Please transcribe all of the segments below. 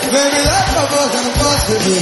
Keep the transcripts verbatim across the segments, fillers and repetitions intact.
Vem me dar pra boca, eu não posso beber.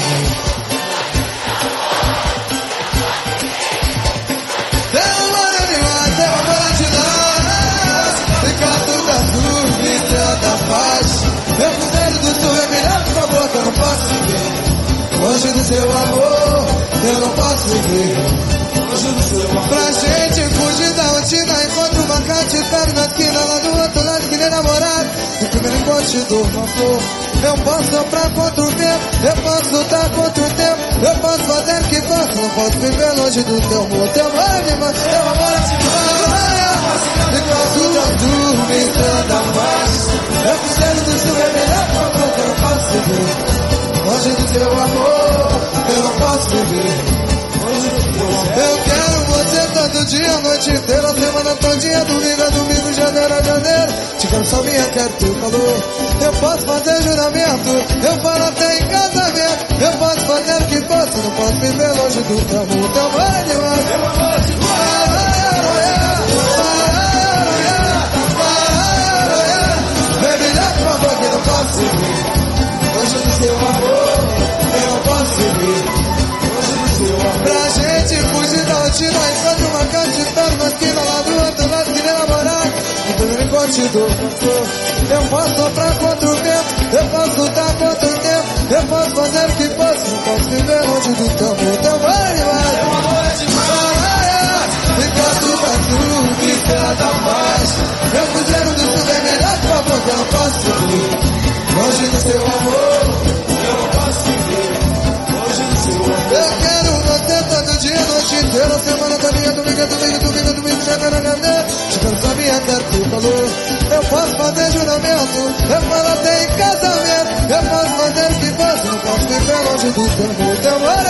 Tem amor em mim, mas tem amor a te dar. Fica tudo azul, me trata paz. Eu cruzeiro do sul, vem me dar pra boca, eu não posso beber. Longe do seu amor, eu não posso viver. Longe do seu amor. Pra gente fugir da rotina, encontro uma cate, espero na esquina, lá do outro lado que nem namorado. No primeiro encontro te dou uma flor. Eu posso soprar contra o vento, eu posso lutar contra o tempo. Eu posso fazer o que posso, não posso viver longe do teu amor. Teu amor é demais, teu amor é demais. Fica tudo azul, me encanta mais. Eu cruzeiro do sul, é melhor pra boca, eu não posso viver. Longe do teu amor, eu não posso viver. Eu quero você todo dia, a noite inteira, a semana todinha, domingo a domingo, janeiro a janeiro. Te quero só minha, quero teu calor. Eu posso fazer juramento, eu falo até em casamento. Eu posso fazer o que posso, não posso viver longe do teu amor. Teu amor é demais, teu amor é demais. Vem me dar pra boca que não posso viver. Longe do seu amor, eu não posso viver. Longe do seu amor. Pra gente fugir da rotina, enquanto uma cante, espero na esquina, lá do outro lado que nem namorar. No primeiro encontro te dou uma flor. Eu posso soprar contra o vento, eu posso lutar contra o tempo. Eu posso fazer o que posso, não posso viver longe do teu amor. Teu amor é demais, teu amor é demais. Fica tudo azul, que trata mais. Eu cruzeiro do sul, é melhor que a boca, eu não posso viver. Longe do seu amor, eu não posso viver. Longe do seu amor. Eu quero você todo dia, noite inteira, semana todinha, domingo, domingo, domingo, domingo, janeiro, janeiro. Te quero só minha, quero teu calor. Eu posso fazer juramento, eu falo até em casamento. Eu posso fazer o que posso, não posso viver longe do teu amor. Teu amor